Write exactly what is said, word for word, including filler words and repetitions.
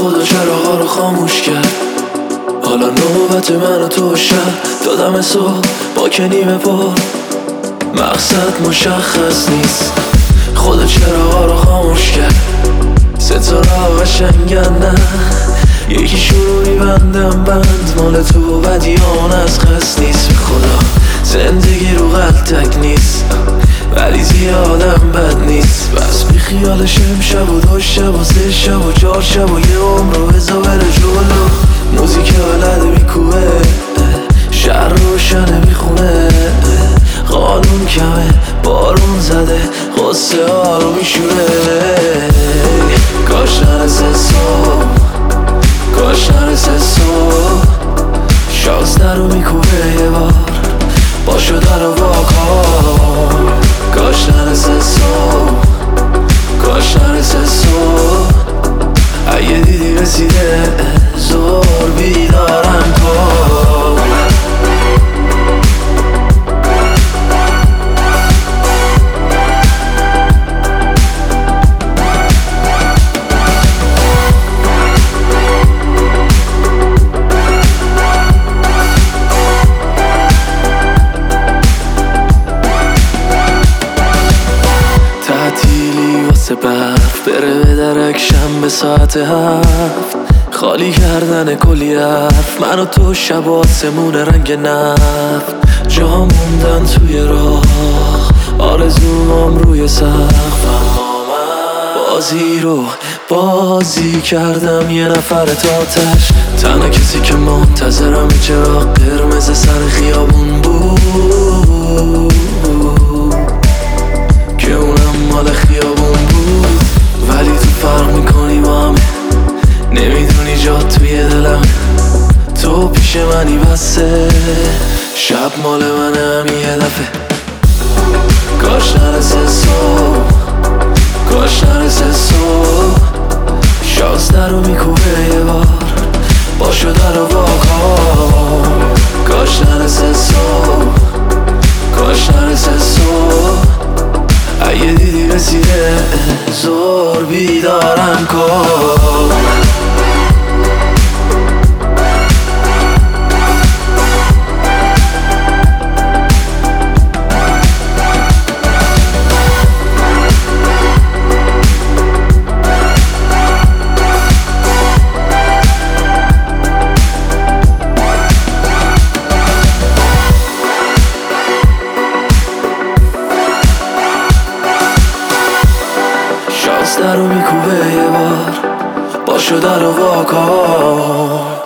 خدا چراغا رو خاموش کرد. حالا نوبت من و تو شب دادم صبح با که نیمه پر مقصد مشخص نیست. خدا چراغا رو خاموش کرد. ستاره ها قشنگن نه یکی شروع میبندم بند مال تو بدیان از قصد نیست. خدا زندگی رو غلطک نیست ولی زیادم بد نیست. بس بی خیالش امشب و دو شب و سه شب و چهار شب و یه عمر رو بزا بره جلو. موزیک ولده میکوه شهر روشنه میخونه قانون کمه بارون زده غصه ها رو میشوره. کاش نرسه صبح کاش نرسه صبح شازده رو میکوه یه بار باشو در و واکن. کاش نرسه صبح کاش نرسه صبح اگه دیدی رسیده زور بیدارم کن. تعطیلی واسه برف بره به درک شنبه ساعت هفت خالی کردن کلی حرف من و تو شب آسمون رنگ نفت جا موندن توی راه آرزوام روی سقف. بازی رو بازی کردم یه نفر تاتش تنها کسی که منتظرم چراغ قرمز سر خیابون بود که اونم مال خیابون بود. ولی تو فرق میکنی با همه نمیدونی جا توی دلم تو پیش منی بسه شب مال منم یه دفعه. کاش نرسه صبح کاش نرسه صبح شازده رو میکوبه یه بار باشو در و واکن. کاش نرسه صبح کاش نرسه صبح اگه دیدی رسیده زور بیدارم کن. شازده رو میکوبه یه بار باشو در و واکن.